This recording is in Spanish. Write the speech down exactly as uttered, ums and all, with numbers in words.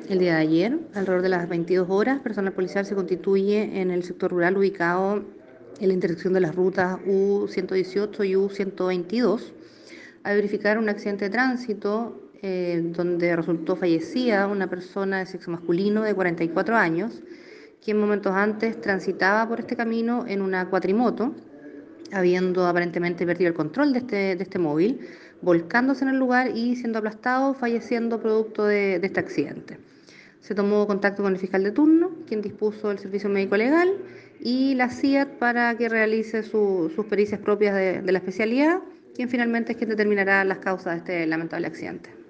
El día de ayer, alrededor de las veintidós horas, personal policial se constituye en el sector rural ubicado en la intersección de las rutas U ciento dieciocho y U ciento veintidós a verificar un accidente de tránsito eh, donde resultó fallecida una persona de sexo masculino de cuarenta y cuatro años, quien momentos antes transitaba por este camino en una cuatrimoto, habiendo aparentemente perdido el control de este, de este móvil, volcándose en el lugar y siendo aplastado, falleciendo producto de, de este accidente. Se tomó contacto con el fiscal de turno, quien dispuso el servicio médico legal, y la C I A T para que realice su, sus pericias propias de, de la especialidad, quien finalmente es quien determinará las causas de este lamentable accidente.